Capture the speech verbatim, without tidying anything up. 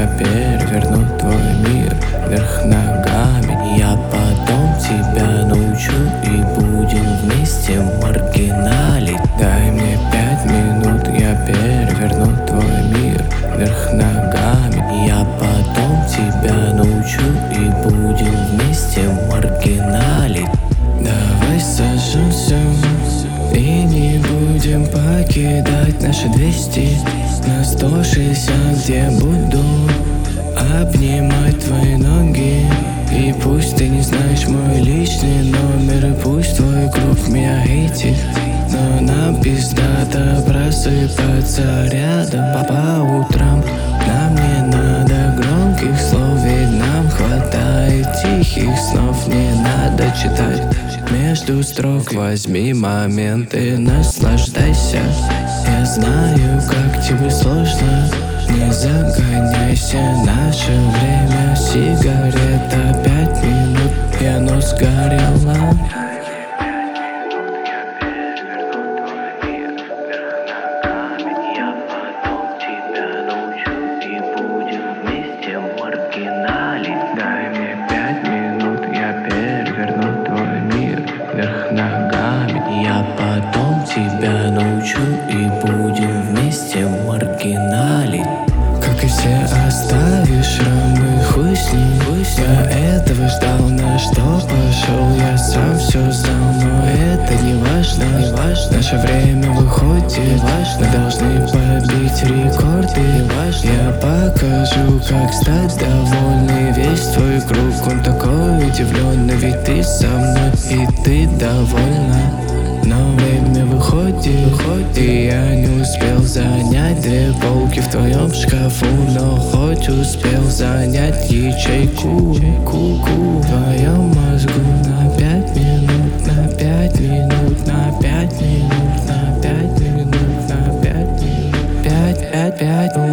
я переверну твой мир вверх ногами. Я потом тебя научу и будем вместе маргиналить. Дай мне пять минут, я переверну твой мир вверх ногами. Я потом тебя научу и будем вместе маргиналить. Давай сожжемся и не будем покидать наши двести на сто шестьдесят, где буду обнимать твои ноги. И пусть ты не знаешь мой личный номер, и пусть твой круг меня хейтит, но нам пиздато просыпаться рядом по, по утрам. Нам не надо громких слов, ведь нам хватает тихих снов. Не надо читать между строк, возьми моменты, наслаждайся. Я знаю, как тебе сложно, не загоняйся. Наше время сигарета, пять минут, и оно сгорело. Дай мне пять минут, я переверну твой мир вверх ногами. Я потом тебя научу и будем вместе маргиналить. Как и все оставишь шрамы, хуй с ним. Я этого ждал, на что пошел, я сам все знал, но это не важно, не важно. Наше время выходит, важно. Мы должны побить рекорды, важно. Я покажу, как стать довольной. Весь твой круг, он такой удивленный, ведь ты со мной и ты довольна. Но время выходит, выходит, и я не успел занять две полки в твоем шкафу, но хоть успел занять ячейку ку-ку в твоем мозгу на пять минут, на пять минут, на пять минут, на пять минут, на пять минут, пять, пять, пять.